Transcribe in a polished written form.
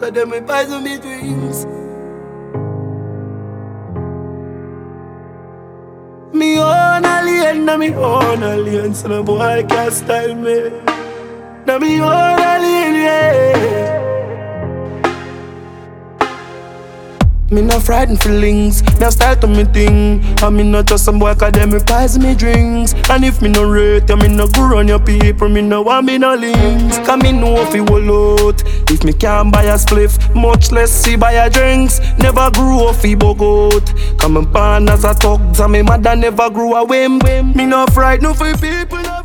Cause them me poison me dreams. Me own alien, na me own alien. So no boy can't style me. Na me own alien, yeah. Me not frightened feelings, me a style to me thing. And me not just some boy cause them me poison me drinks. And if me no rate you, me no go run your people. Me no want me no links. Cause me know if you will out. If me can't buy a spliff, much less see buy a drinks. Never grew up fi bogot. Cause me born as a thug, and me mother never grew a whim. Me no frightened for people.